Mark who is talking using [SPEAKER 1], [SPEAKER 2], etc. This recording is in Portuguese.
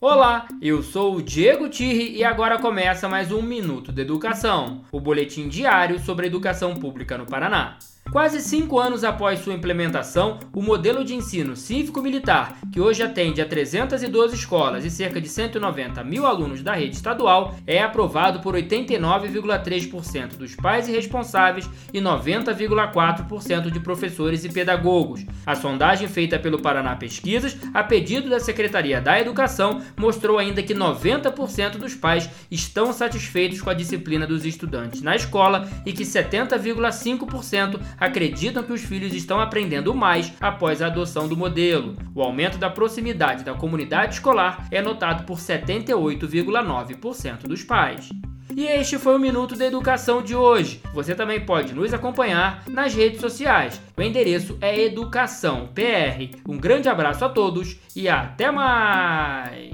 [SPEAKER 1] Olá, eu sou o Diego Tirri e agora começa mais um Minuto de Educação, o boletim diário sobre a educação pública no Paraná. Quase 5 anos após sua implementação, o modelo de ensino cívico-militar, que hoje atende a 312 escolas e cerca de 190 mil alunos da rede estadual, é aprovado por 89,3% dos pais e responsáveis e 90,4% de professores e pedagogos. A sondagem feita pelo Paraná Pesquisas, a pedido da Secretaria da Educação, mostrou ainda que 90% dos pais estão satisfeitos com a disciplina dos estudantes na escola e que 70,5% acreditam que os filhos estão aprendendo mais após a adoção do modelo. O aumento da proximidade da comunidade escolar é notado por 78,9% dos pais. E este foi o Minuto da Educação de hoje. Você também pode nos acompanhar nas redes sociais. O endereço é Educação PR. Um grande abraço a todos e até mais!